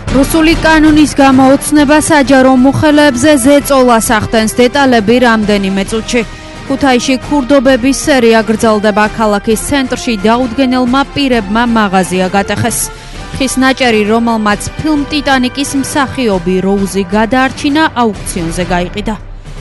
რუსული კანონის გამოუცნება საჯარო მოხელეებზე ზეწოლას ახდენს დეტალები რამდენიმე წუთში. ქუთაისში ქურდობების სერია გრძელდება ქალაქის ცენტრში დაუდგენელმა პირებმა მაღაზია გატეხეს. ხის ნაჭერი, რომელმაც ფილმ ტიტანიკის მსახიობი როუზი გადაარჩინა, აუქციონზე გაიყიდა.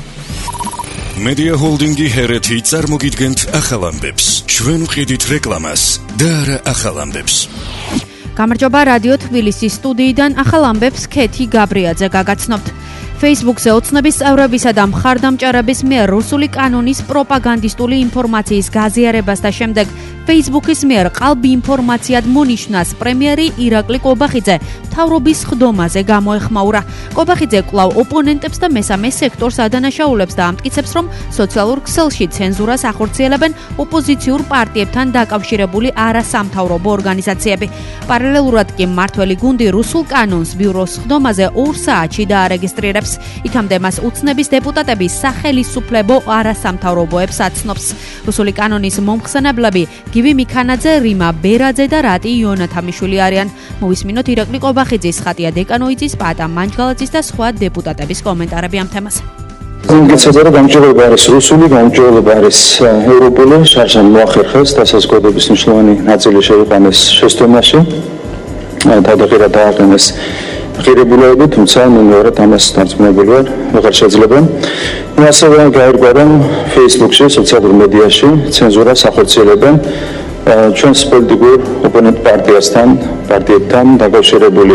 Media Holdingi ჰერეთი წარმოგიდგენთ ახალ ამბებს. ჩვენ ვყიდით რეკლამას და არა ახალ ამბებს. გამარჯობა, რადიო თბილისის სტუდიიდან ახალ ამბებს ქეთი გაბრიაძე გაგაცნობთ. Facebook-ზე ოცნების წევრებისა და მხარდამჭერების მიერ რუსული კანონის პროპაგანდისტული ინფორმაციის გაზიარებას და შემდეგ Facebook-ის მიერ ყალბი ინფორმაციად მონიშნას პრემიერი ირაკლი კობახიძე მთავრობის ხდომაზე გამოეხმაურა. კობახიძე კვლავ ოპონენტებს და მესამე სექტორს ადანაშაულებს და ამტკიცებს, რომ სოციალურ ქსელში ცენზურას ახორციელებენ ოპოზიციურ პარტიებთან დაკავშირებული არასამთავრობო ორგანიზაციები. პარალელურად კი მმართველი გუნდი რუსულ კანონს ბიუროს ხდომაზე 2 საათში დაარეგისტრირებს. იქამდე მას უცნების დეპუტატები სახელისუფლებო არასამთავრობოებს აცნობს. რუსული კანონის მომხსენებლები გივი მიქანაძე, რიმა ბერაძე და რატი იონათამიშვილი არიან. მოვისმინოთ ირაკლი კობახიძის, ხატია დეკანოიძის, პატა მანჯგალაძის და სხვა დეპუტატების კომენტარები ამ თემაზე. გიცედა გამჭირვება არის რუსული, გამჭირვება არის ევროპული, შარშან მოახერხეს და საზოგადოების მნიშვნელოვანი ნაწილი შეიყვანეს შეცდომაში. თავდაპირველად დააყენეს ღირებულები, თუმცა მეორე ამას დარწმუნებული ვარ, ვეღარ შეიძლება. ასევე გაირკვა, რომ Facebook-ში, სოციალურ მედიაში ცენზურას ახორციელებენ ჩვენს პოლიტიკურ ოპონენტ პარტიებთან დაკავშირებული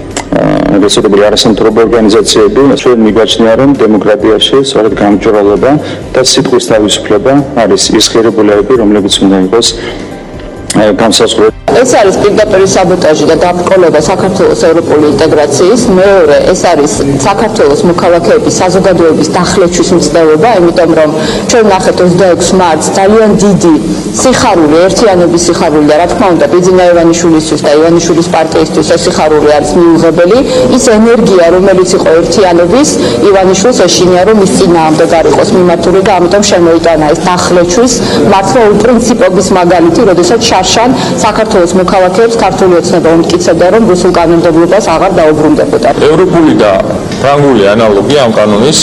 რუსული არასამთავრობო ორგანიზაციები. ჩვენ მიგვაჩნია, რომ დემოკრატიაში სწორედ გამჭვირვალობა და სიტყვის თავისუფლება არის ის ღირებულები, რომლებიც უნდა იყოს განსაზღვრული. ეს არის პირდაპირ საბოტაჟი და დაბრკოლება საქართველოს ევროპული ინტეგრაციის. მეორე, ეს არის საქართველოს მოქალაქეების საზოგადოების დახლეჩვის მცდელობა, იმიტომ რომ ჩვენ ნახეთ 26 მარტს ძალიან დიდი სიხარული, ერთიანობის სიხარული და რა თქმა უნდა ბიძინა ივანიშვილისთვის და ივანიშვილის პარტიისთვის ეს სიხარული არის მიუღებელი. ის ენერგია, რომელიც იყო ერთიანობის, ივანიშვილს ეშინია, რომ ის წინააღმდეგ არ იყოს მიმართული და ამიტომ შემოიტანა ეს დახლეჩვის მართლობრივი პრინციპების მაგალითი, როდესაც შარშან საქართველოს მოქალაქეებს ქართული ოცნება უმტკიცებდა, რომ რუსულ კანონმდებლობას აღარ დაუბრუნდებოდა. ევროპული და ფრანგული ანალოგი ამ კანონის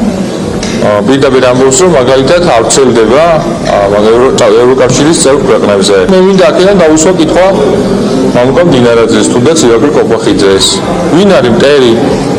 პირდაპირ ამბობს, რომ მაგალითად ავრცელდება ევროკავშირის წევრ ქვეყნებზე. მე მინდა აქედან დავუსვა კითხვა მამუკა დინარაძეს თუნდაც ირაკლი კობახიძეს. ვინ არის მტერი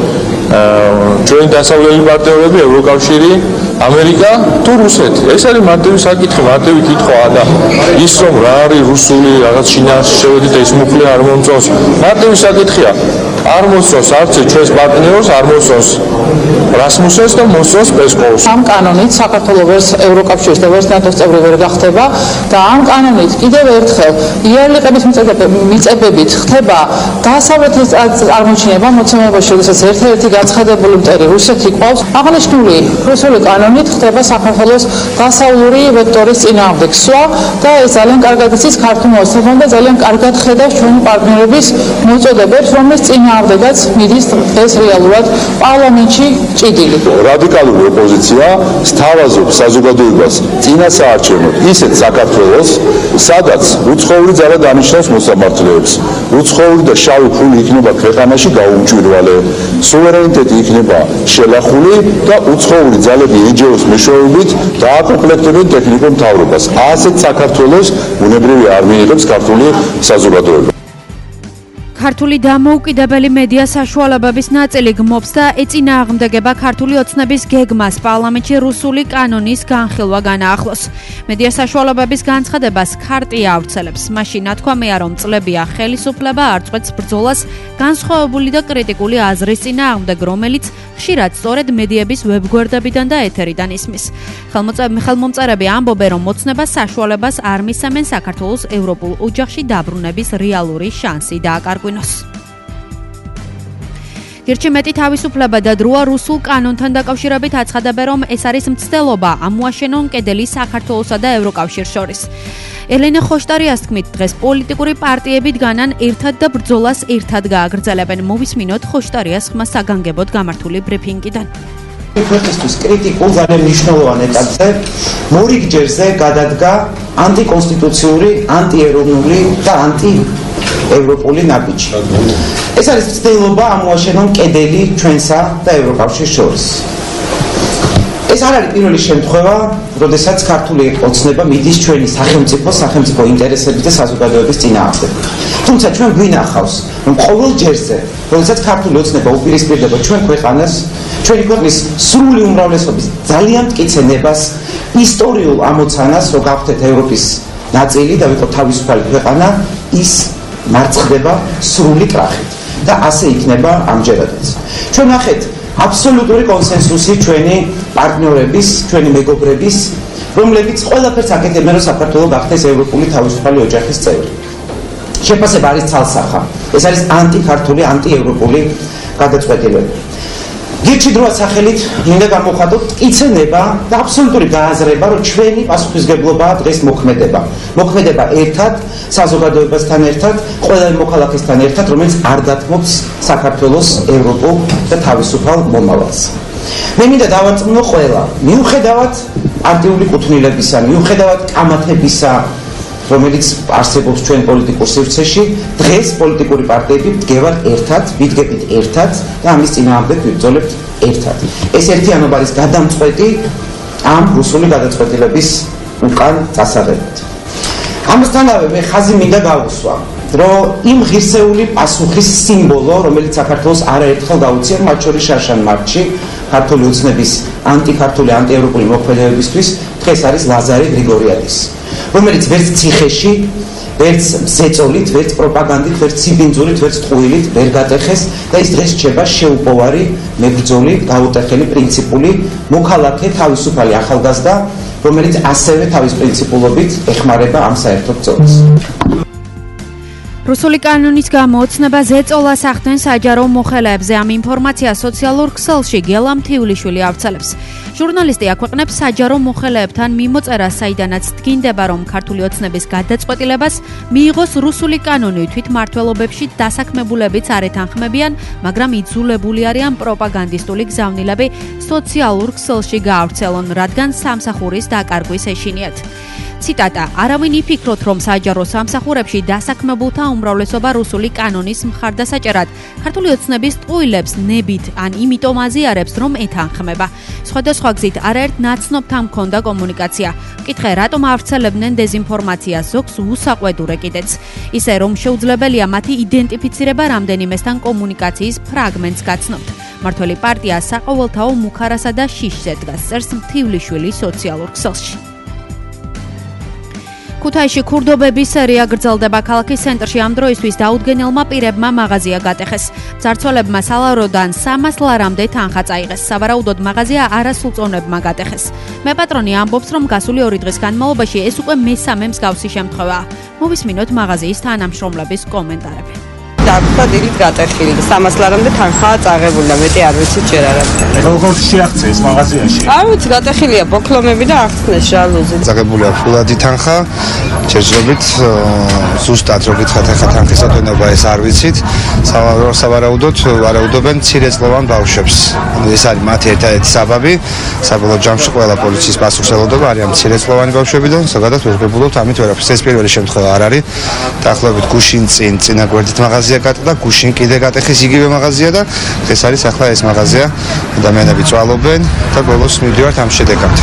ჩვენი დასავლელი პარტნიორები, ევროკავშირი, ამერიკა თუ რუსეთი? ეს არის მარტივი საკითხი, მარტივი კითხვაა და ის რომ რა არის რუსული რაღაც შინაარსი შევედით და ის მუხლი არ მომწონს, მარტივი საკითხია. არ მოსწონს არც ჩვენს პარტნიორს, არ მოსწონს რასმუსენს და მოსწონს პესკოვს. ამ კანონით საქართველოს ვერც ევროკავშირის და ვერც ნატოს წევრი ვერ გახდება და ამ კანონით კიდევ ერთხელ იარლიყების მიწებებით ხდება დასავლეთის წარმოჩინება მოცემებაში, როდესაც ერთ-ერთი გაცხადებული მტერი რუსეთი ყავს. აღნიშნული რუსული კანონით ხდება საქართველოს დასავლური ვექტორის წინააღმდეგ სვლა და ეს ძალიან კარგად იცის ქართულმა ოცნებამ და ძალიან კარგად ხედავს ჩვენი პარტნიორების მოწოდებებს, რომლის წინააღმდეგაც მიდის დღეს რეალურად პარლამენტში ჭიდილი. რადიკალური ოპოზიცია სთავაზობს საზოგადოებას წინასაარჩევნოდ ისეთ საქართველოს, სადაც უცხოური ძალა დანიშნავს მოსამართლეებს, უცხოური და შავი ფული იქნება ქვეყანაში გაუმჭვირვალე, სუვერენიტეტი იქნება შელახული და უცხოური ძალები NGO-ს მეშვეობით დააკომპლექტებენ ტექნიკურ მთავრობას. ასეთ საქართველოს ბუნებრივი არ მიიღებს ქართული საზოგადოება. ქართული დამოუკიდებელი მედია საშუალებების ნაწილი გმობს და ეწინააღმდეგება ქართული ოცნების გეგმას პარლამენტში რუსული კანონის განხილვა განაახლოს. მედია საშუალებების განცხადებას ქარტია ავრცელებს. მაშინ ნათქვამია, რომ წლებია ხელისუფლება არ წყვეტს ბრძოლას განსხვავებული და კრიტიკული აზრის წინააღმდეგ, რომელიც ხშირად სწორედ მედიების ვებგვერდებიდან და ეთერიდან ისმის. ხელმომწერები ამბობენ, რომ ოცნებას საშუალებას არ მისცემენ საქართველოს ევროპულ ოჯახში დაბრუნების რეალური შანსი დააკარგვინოს. გირჩი მეტი თავისუფლება და დროა რუსულ კანონთან დაკავშირებით აცხადებენ, რომ ეს არის მცდელობა ამოაშენონ კედელი საქართველოსა და ევროკავშირს შორის. ელენე ხოშტარიას თქმით, დღეს პოლიტიკური პარტიები დგანან ერთად და ბრძოლას ერთად გააგრძელებენ. მოვისმინოთ ხოშტარიას ხმა საგანგებოდ გამართული ბრიფინგიდან. პროტესტის კრიტიკულ ძალიან მნიშვნელოვან ეტაპზე მორიგ ჯერზე გადადგა ანტიკონსტიტუციური, ანტიეროვნული და ევროპული ნაბიჯი. ეს არის ცდილობა ამოაშენონ კედელი ჩვენსა და ევროკავშირის შორის. ეს არ არის პირველი შემთხვევა, როდესაც ქართული ოცნება მიდის ჩვენი სახელმწიფო ინტერესების და საზოგადოების წინააღმდეგ. თუმცა ჩვენ გვინახავს, რომ ყოველ ჯერზე, როდესაც ქართული ოცნება უპირისპირდება ჩვენ ქვეყანას, ჩვენი ქვეყნის სრული უმრავლესობის ძალიან მტკიცენებას, ისტორიულ ამოცანას, რომ გავხდეთ ევროპის ნაწილი და ვიყოთ თავისუფალი ქვეყანა, ის მარცხდება სრული კრახით და ასე იქნება ამჯერადაც. ჩვენ ნახეთ აბსოლუტური კონსენსუსი ჩვენი პარტნიორების, ჩვენი მეგობრების, რომლებიც ყველაფერს აკეთებენ, რომ საქართველო გახდეს ევროპული თავისუფალი ოჯახის წევრი. შეფასება არის ცალსახა. ეს არის ანტიქართული, ანტიევროპული გადაწყვეტილება. გირჩი დროა სახელით მინდა გამოვხატოთ მტკიცენება და აბსოლუტური გააზრება, რომ ჩვენი პასუხისგებლობაა დღეს მოქმედება ერთად, საზოგადოებასთან ერთად, ყველა მოქალაქესთან ერთად, რომელიც არ დათმობს საქართველოს ევროპულ და თავისუფალ მომავალს. მე მინდა დავარწმუნო ყველა, მიუხედავად პარტიული კუთვნილებისა, მიუხედავად კამათებისა, რომელიც არსებობს ჩვენ პოლიტიკურ სივრცეში, დღეს პოლიტიკური პარტიები ვდგევართ ერთად, ვიდგებით ერთად და ამის წინააღმდეგ ვიბრძოლებთ ერთად. ეს ერთიანობა არის გადამწყვეტი ამ რუსული გადაწყვეტილების უკან წასაღებით. ამასთანავე მე ხაზი მინდა გავუსვა, რომ იმ ღირსეული პასუხის სიმბოლო, რომელიც საქართველოს არაერთხელ გაუწია, მათ შორის შარშან მარტში, ქართული ოცნების ანტიქართული, ანტიევროპული მოქმედებებისთვის, დღეს არის ლაზარე გრიგორიადის, რომელიც ვერც ციხეში, ვერც ზეწოლით, ვერც პროპაგანდით, ვერც ციბინძურით, ვერც ტყუილით ვერ გატეხეს და ის დღეს რჩება შეუპოვარი, მებრძოლი, გაუტეხელი, პრინციპული, მოქალაქე, თავისუფალი ახალგაზრდა, რომელიც ასევე თავის პრინციპულობით ეხმარება ამ საერთო ბრძოლას. რუსული კანონის გამო ოცნება ზეწოლას ახდენ საჯარო მოხელეებზე. ამ ინფორმაციას სოციალურ ქსელში გელა მთიულიშვილი ავრცელებს. ჟურნალისტი აქვეყნებს საჯარო მოხელეებთან მიმოწერას, საიდანაც დგინდება, რომ ქართული ოცნების გადაწყვეტილებას მიიღოს რუსული კანონი, თვითმმართველობებში დასაქმებულებიც არ ეთანხმებიან, მაგრამ იძულებული არიან პროპაგანდისტული გზავნილები სოციალურ ქსელში გაავრცელონ, რადგან სამსახურის დაკარგვის ეშინიათ. ციტატა: არავინ იფიქროთ, რომ საჯარო სამსახურებში დასაქმებულთა უმრავლესობა რუსული კანონის მხარდასაჭერად ქართული ოცნების ტყუილებს ნებით ან იმიტომ აზიარებს, რომ ეთანხმება. სხვადასხვა გზით არაერთ ნაცნობთან მქონდა კომუნიკაცია. ვკითხე, რატომ ავრცელებდნენ დეზინფორმაციას, ზოგს უსაყვედურე კიდეც. ისე, რომ შეუძლებელია მათი იდენტიფიცირება რამდენიმესთან კომუნიკაციის ფრაგმენტს გაცნობთ. მართველი პარტია საყოველთაო მუქარასა და შიშზე დგას, წერს მთიულიშვილი სოციალურ ქსელში. ქუთაისში ქურდობების სერია გრძელდება. ქალაქის ცენტრში ამ დროისთვის დაუდგენელმა პირებმა მაღაზია გატეხეს. მძარცველებმა სალაროდან 300 ლარამდე თანხა წაიღეს. სავარაუდოდ მაღაზია არასრულწლოვნებმა გატეხეს. მეპატრონი ამბობს, რომ გასული 2 დღის განმავლობაში ეს უკვე მესამე მსგავსი შემთხვევაა. მოვისმინოთ მაღაზიის თანამშრომლების კომენტარები. დაგვდა დილით გატეხილი და 300 ლარამდე თანხაა წაღებული და მეტი არ ვიცით ჯერ არა. როგორ შეაღწიეს მაღაზიაში? არ ვიცი, გატეხილია ბოქლომები და აღხსნეს ჟალუზი. წაღებული აქვს ფულადი თანხა. ჯერჯერობით ზუსტად რო გითხართ ახლა თანხის ატვენება ეს არ ვიცით. სავარაუდოდ ვარაუდობენ მცირეწლოვან ბავშვებს. ეს არის მათი ერთადერთი საბაბი. საბოლოო ჯამში ყველა პოლიციის პასუხისმგებლობა არიან მცირეწლოვანი ბავშვები და ზოგადად ვერ გებულობთ ამით ვერაფერს. ეს პირველი შემთხვევა არ არის. დაახლოებით გუშინ წინა გვერდით მაღაზია გატყდა, გუშინ კიდე გატეხეს იგივე მაღაზია და ეს არის ახლა ეს მაღაზია. ადამიანები წვალობენ და ბოლოს მივდივართ ამ შედეგად.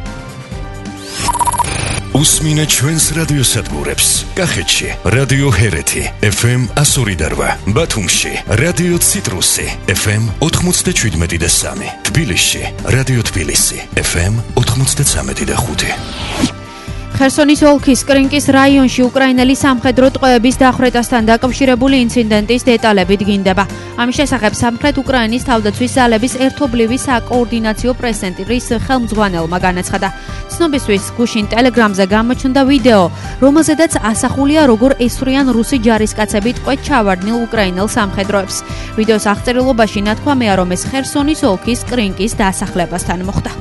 უსმინე ჩვენს რადიოსადგურებს. კახეთში რადიო ჰერეთი FM 102.8, ბათუმში რადიო ციტრუსი FM 97.3, თბილისში რადიო თბილისი FM 93.5. ხერსონის ოლქის კრინკის რაიონში უკრაინელი სამხედრო ტყვეების დახვრეტასთან დაკავშირებული ინციდენტის დეტალები დგინდება. ამის შესახებ სამხრეთ უკრაინის თავდაცვის ძალების ერთობლივი საკოორდინაციო პრესცენტრის ხელმძღვანელმა განაცხადა. ცნობისთვის გუშინ ტელეგრამზე გამოჩნდა ვიდეო, რომელზედაც ასახულია, როგორ ესვრიან რუსი ჯარისკაცები ტყვედ ჩავარდნილ უკრაინელ სამხედროებს. ვიდეოს აღწერილობაში ნათქვამია, რომ ეს ხერსონის ოლქის კრინკის დასახლებასთან მოხდა.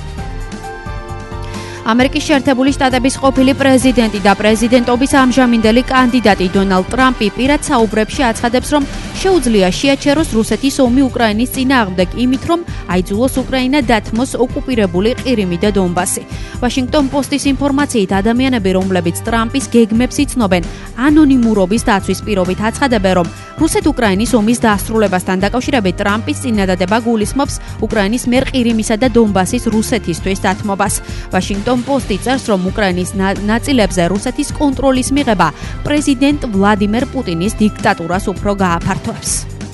ამერიკის შეერთებული შტატების ყოფილი პრეზიდენტი და პრეზიდენტობის ამჟამინდელი კანდიდატი დონალდ ტრამპი პირად საუბრებში აცხადებს, რომ შეუძლია შეაჩეროს რუსეთის ომი უკრაინის წინააღმდეგ იმით, რომ აიძულოს უკრაინა დათმოს ოკუპირებული ყირიმი და დონბასი. Washington Post-ის ინფორმაციით ადამიანები, რომლებიც ტრამპის გეგმებს იცნობენ, ანონიმურობის დაცვის პირობით აცხადებენ, რომ რუსეთ-უკრაინის ომის დასრულებასთან დაკავშირებით ტრამპის წინადადება გულისხმობს უკრაინის მიერ ყირიმისა და დონბასის რუსეთისთვის დათმობას. Washington Post-ი წერს, რომ უკრაინის ნაწილებზე რუსეთის კონტროლის მიღება პრეზიდენტ ვლადიმერ პუტინის დიქტატურას უფრო გააფართოებს.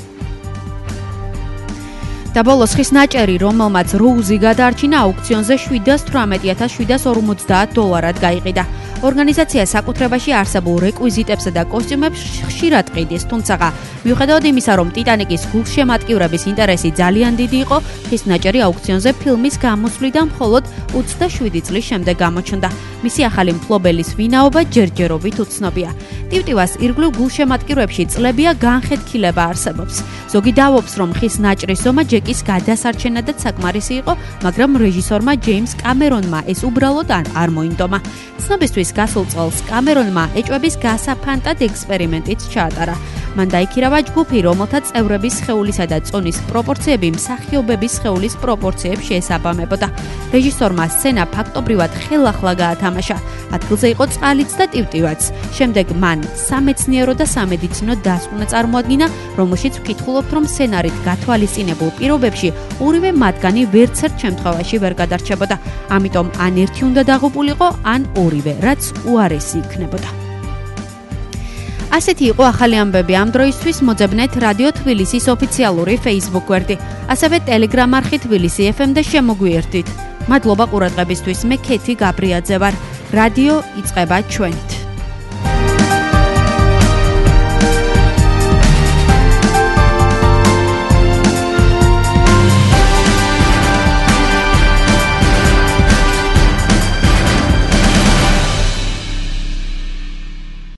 და ბოლოს ხის ნაჭერი, რომელმაც როუზი გადაარჩინა აუქციონზე $718,750 გაიყიდა. ორგანიზაცია საკუთრებაში არსებულ რეკვიზიტებსა და კოსტიუმებს ხშირად ყიდის, თუმცა მიუხედავად იმისა, რომ ტიტანიკის გულშემატკივრების ინტერესი ძალიან დიდი იყო, ხის ნაჭერი აუქციონზე ფილმის გამოსვლიდან მხოლოდ 27 წლის შემდეგ გამოჩნდა. მისი ახალი მფლობელის ვინაობა ჯერჯერობით უცნობია. ტივტივას ირგვლივ გულშემატკივრებში წლებია განხეთქილება არსებობს. ზოგი დავობს, რომ ხის ნაჭრის ზომა ჯეკის გადასარჩენადაც საკმარისი იყო, მაგრამ რეჟისორმა ჯეიმს კამერონმა ეს უბრალოდ არ მოინდომა. ცნობისთვის გასულ წელს კამერონმა ეჭვების გასაფანტად ექსპერიმენტიც ჩაატარა. მან დაიქირავა ჯგუფი, რომელთა წევრების სხეულისა და წონის პროპორციები მსახიობების სხეულის პროპორციებს შეესაბამებოდა. რეჟისორმა სცენა ფაქტობრივად ხელახლა გაათამაშა. ადგილზე იყო წყალიც და ტივტივაც. შემდეგ მან სამეცნიერო და სამედიცინო დასკვნა წარმოადგინა, რომელშიც ვკითხულობთ, რომ სცენარით გათვალისწინებულ პირობებში ორივე მათგანი ვერცერთ შემთხვევაში ვერ გადარჩებოდა. ამიტომ ან ერთი უნდა დაღუპულიყო, ან ორივე, რაც უარესი იქნებოდა. ასეთი იყო ახალი ამბები ამ დროისთვის. მოძებნეთ რადიო თბილისის ოფიციალური Facebook გვერდი, ასევე Telegram არხი თბილისი FM და შემოგვიერთდით. მადლობა ყურადღებისთვის. მე ქეთი გაბრიაძე ვარ. რადიო იწყება ჩვენით.